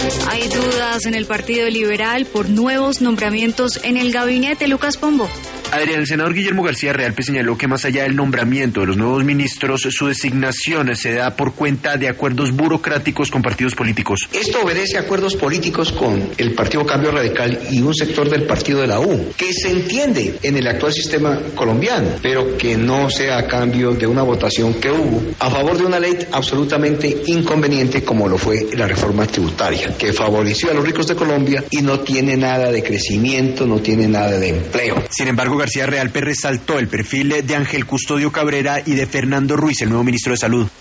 Hay dudas en el Partido Liberal por nuevos nombramientos en el gabinete. Lucas Pombo. Adrián, el senador Guillermo García Realpe señaló que más allá del nombramiento de los nuevos ministros, su designación se da por cuenta de acuerdos burocráticos con partidos políticos. Esto obedece a acuerdos políticos con el Partido Cambio Radical y un sector del partido de la U, que se entiende en el actual sistema colombiano, pero que no sea a cambio de una votación que hubo a favor de una ley absolutamente inconveniente como lo fue la reforma tributaria, que favoreció a los ricos de Colombia y no tiene nada de crecimiento, no tiene nada de empleo. Sin embargo, García Realpe resaltó el perfil de Ángel Custodio Cabrera y de Fernando Ruiz, el nuevo ministro de Salud.